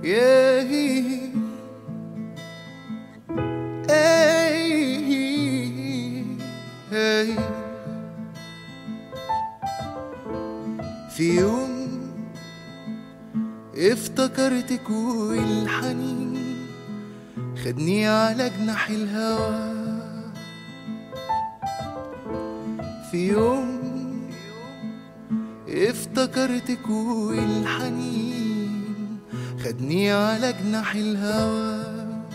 ياهي في يوم افتكرتك والحنين خدني على جناح الهوى. في يوم افتكرتك والحنين خدني على جناح الهوى.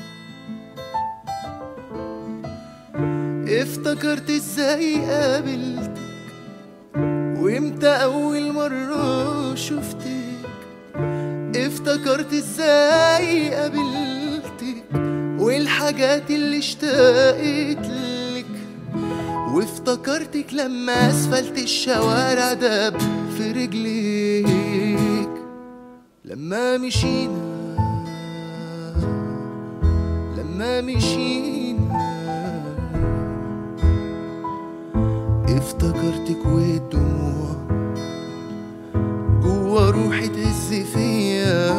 افتكرت ازاي قابلتك وامتى اول مرة شفتك. افتكرت ازاي قابلتك والحاجات اللي اشتقت لك. وافتكرتك لما اسفلت الشوارع دب في رجليك. لما مشينا افتكرتك والدموع جوا روحي تهز فيا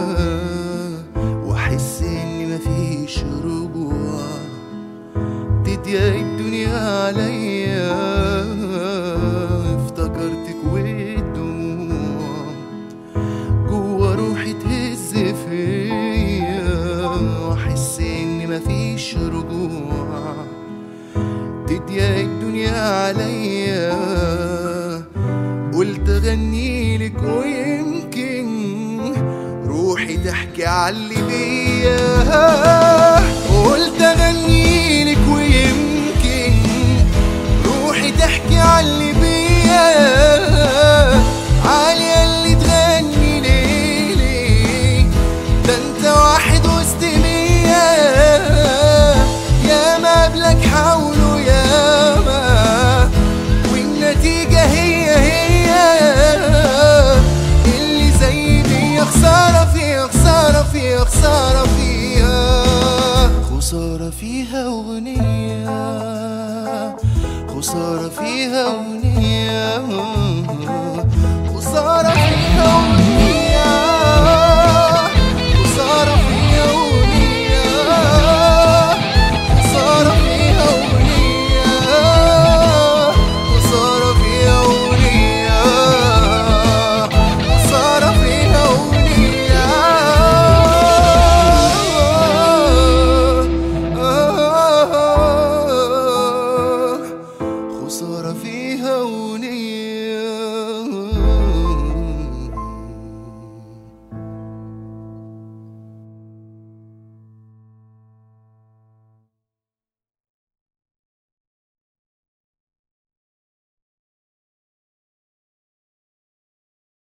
واحس ان مفيش رجوع. تضيق الدنيا عليا. افتكرتك والدموع جوا روحي تهز فيا واحس ان مفيش رجوع. تضيق الدنيا عليا. قلت اغنيلك ويمكن روحي تحكي عاللي بيا.